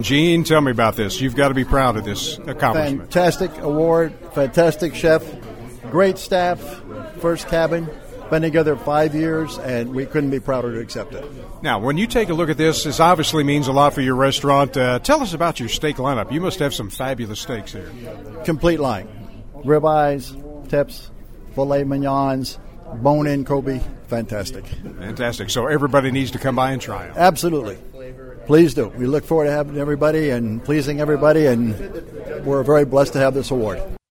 Gene, tell me about this. You've got to be proud of this accomplishment. Fantastic award, fantastic chef, great staff, first cabin. Been together 5 years, and we couldn't be prouder to accept it. Now, when you take a look at this obviously means a lot for your restaurant. Tell us about your steak lineup. You must have some fabulous steaks here. Complete line. Ribeyes, tips, filet mignons, bone-in Kobe. Fantastic. Fantastic. So everybody needs to come by and try them. Absolutely. Please do. We look forward to having everybody and pleasing everybody, and we're very blessed to have this award.